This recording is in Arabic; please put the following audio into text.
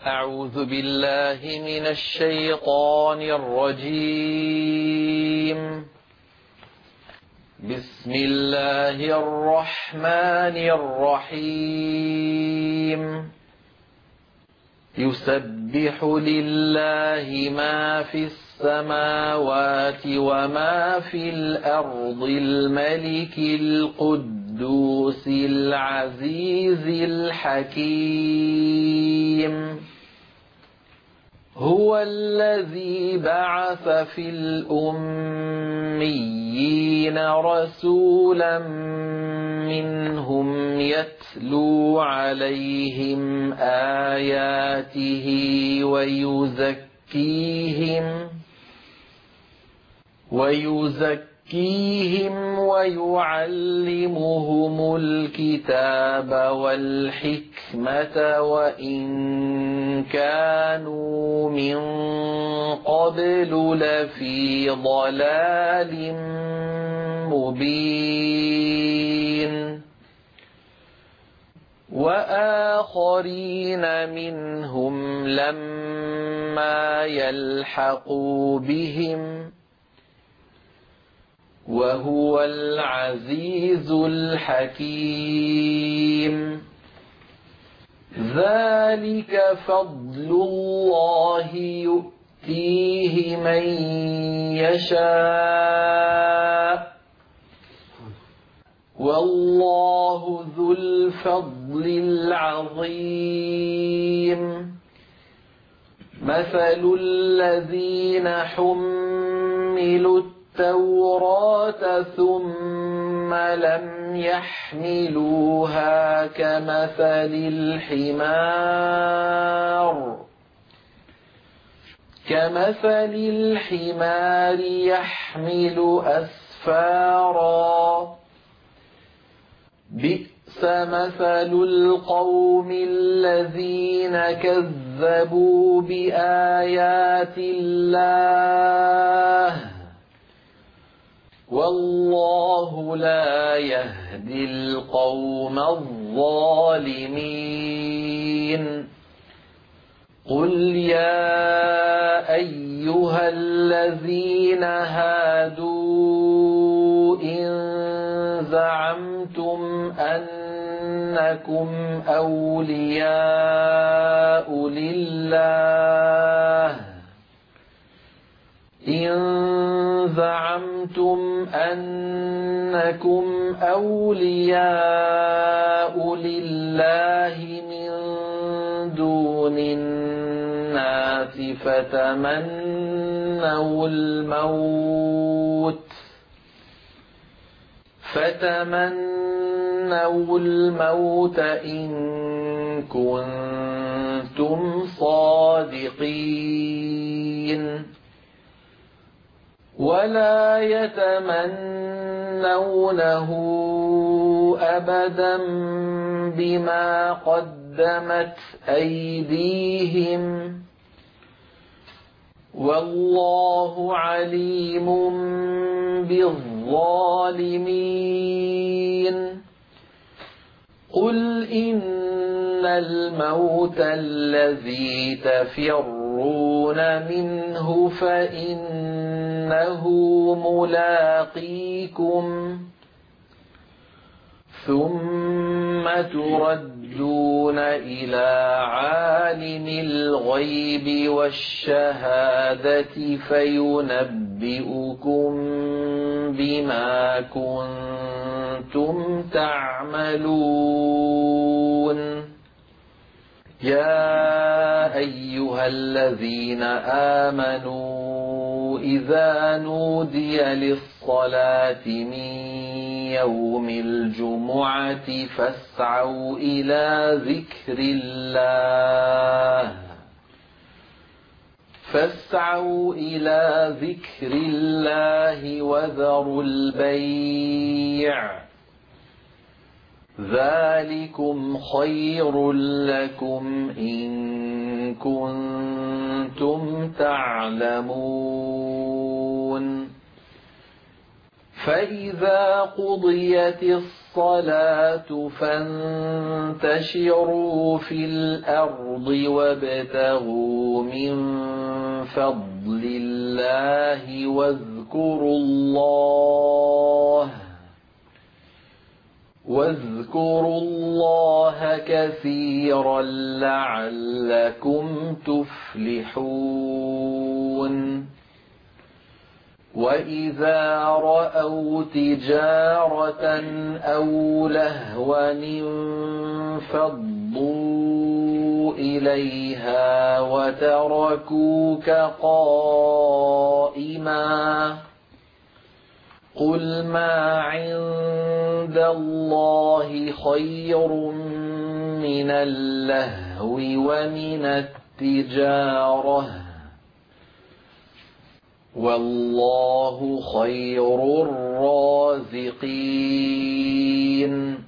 أعوذ بالله من الشيطان الرجيم. بسم الله الرحمن الرحيم. يسبح لله ما في السماوات وما في الأرض الملك القدوس العزيز الحكيم. هو الذي بعث في الأميين رسولا منهم يتلو عليهم آياته ويزكيهم ويعلمهم الكتاب والحكمة وإن كانوا من قبل لفي ضلال مبين. وآخرين منهم لما يلحقوا بهم وهو العزيز الحكيم. ذلك فضل الله يؤتيه من يشاء والله ذو الفضل العظيم. مثل الذين حملوا التوراة ثم لم يحملوها كمثل الحمار يحمل أسفارا. بئس مثل القوم الذين كذبوا بآيات الله والله لا يهدي القوم الظالمين. قل يا أيها الذين هادوا إن زعمتم أنكم أولياء لله من دون الناس فتمنوا الموت إن كنتم صادقين. ولا يتمنونه أبدا بما قدمت أيديهم والله عليم بالظالمين. قل إن الموت الذي تفرون منه فإنه ملاقيكم ثم تردون إلى عالم الغيب والشهادة فينبئكم بما كنتم تعملون. يا أيها الذين آمنوا إذا نودي للصلاة من يوم الجمعة فاسعوا إلى ذكر الله وذروا البيع ذلكم خير لكم إن كنتم تعلمون. فإذا قضيت الصلاة فانتشروا في الأرض وابتغوا من فضل الله واذكروا الله كثيرا لعلكم تفلحون وإذا رأوا تجارة أو لهوا انفضوا إليها وتركوك قائما قل ما عند الله خير من اللهو ومن التجارة والله خير الرازقين